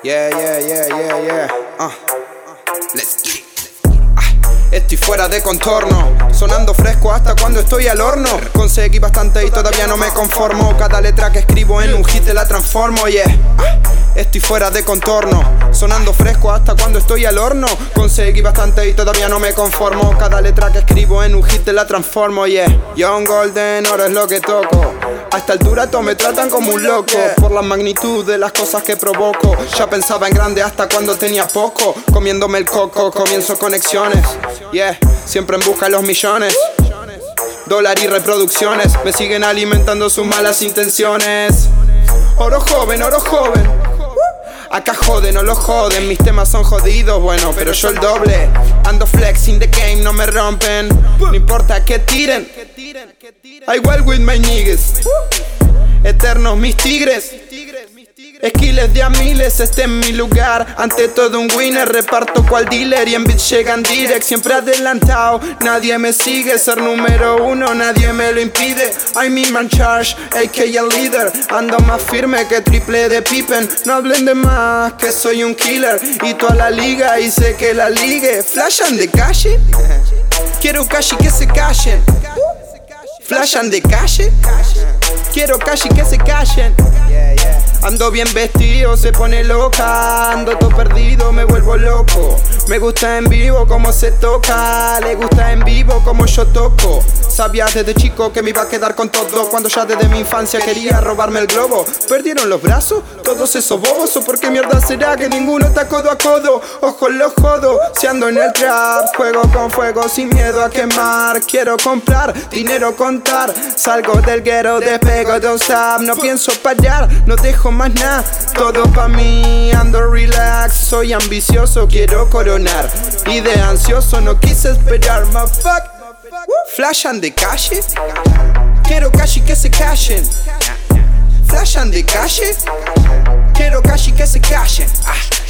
Yeah. Let's get it. Estoy fuera de contorno, sonando fresco hasta cuando estoy al horno. Conseguí bastante y todavía no me conformo. Cada letra que escribo en un hit la transformo, Estoy fuera de contorno, sonando fresco hasta cuando estoy al horno. Conseguí bastante y todavía no me conformo. Cada letra que escribo en un hit la transformo, Young Golden, ahora es lo que toco. A esta altura todos me tratan como un loco, por la magnitud de las cosas que provoco. Ya pensaba en grande hasta cuando tenía poco. Comiéndome el coco, comienzo conexiones, siempre en busca de los millones. Dólar y reproducciones me siguen alimentando sus malas intenciones. Oro joven. Acá joden o lo joden, mis temas son jodidos, bueno, pero yo el doble. Ando flexing the game, no me rompen. No importa que tiren, I wild with my niggas. Eternos mis tigres, esquiles de a miles, este es mi lugar. Ante todo un winner, reparto cual dealer. Y en beats llegan direct, siempre adelantado. Nadie me sigue, ser número uno, nadie me lo impide. I'm in my charge, a.k.a. el líder. Ando más firme que triple de Pippen. No hablen de más, que soy un killer. Y toda la liga, y sé que la ligue. ¿Flashan de calle? Quiero calle y que se callen. ¿Flashan de calle? Quiero calle y que se callen. Ando bien vestido, se pone loca. Ando todo perdido, me vuelvo loco. Me gusta en vivo como se toca. Le gusta en vivo como yo toco. Sabía desde chico que me iba a quedar con todo, cuando ya desde mi infancia quería robarme el globo. ¿Perdieron los brazos? Todos esos bobos. ¿O por qué mierda será que ninguno está codo a codo? Ojo los jodo, si ando en el trap. Juego con fuego sin miedo a quemar. Quiero comprar, dinero contar. Salgo del ghetto, despego, don't stop. No pienso parar, no dejo más nada. Todo pa' mí, ando relax. Soy ambicioso, quiero coronar. Y de ansioso no quise esperar, motherfuck. ¿Flashan de calle? Quiero calle y que se callen. ¿Flashan de calle? Quiero calle y que se callen.